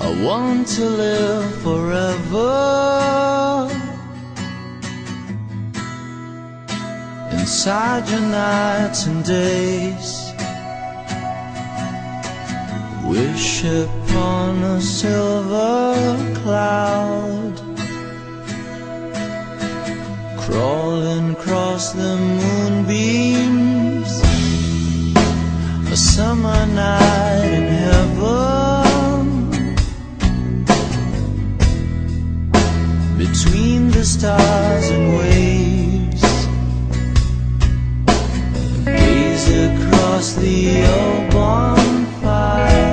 I want to live forever inside your nights and days. Wish upon a silver cloud, crawling across the moonbeams. A summer night in heaven, between the stars and waves. Gaze across the old bonfire,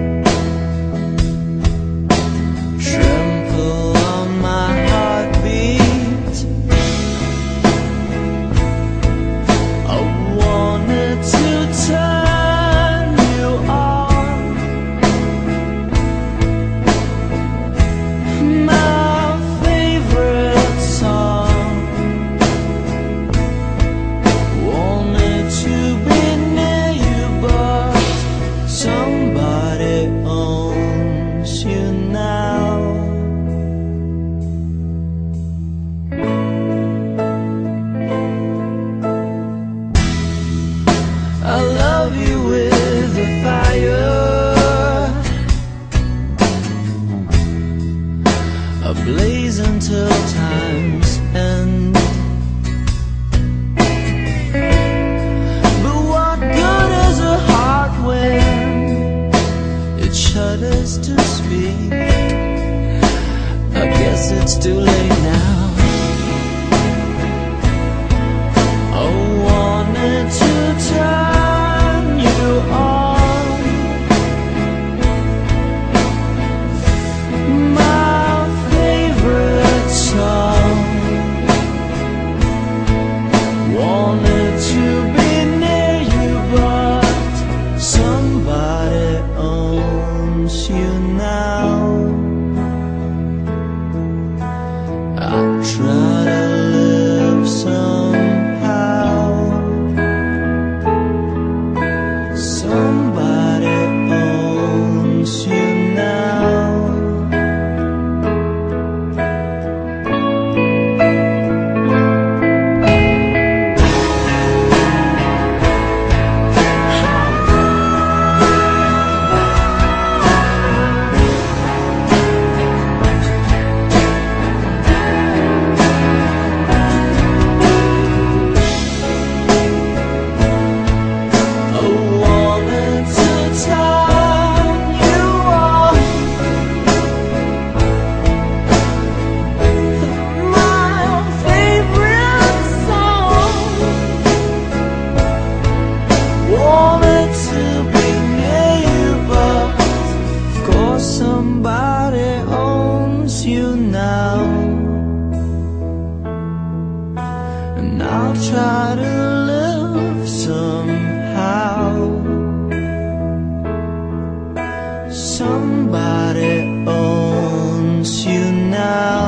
trample on my heartbeat. I wanted to turn you on, my favorite song. Wanted to be near you, but somebody owns you now. I love you with a fire, ablaze until time's end. But what good is a heart when it shudders to speak? I guess it's too late now. I wanted to turn you on, my favorite song. Wanted to be near you, but somebody owns you now. I try to live somehow. Somebody owns you now. I wanted to turn you on, my favorite song. Wanted to be near you, but of course somebody owns you now. And I'll try to live somehow. Somebody owns you now.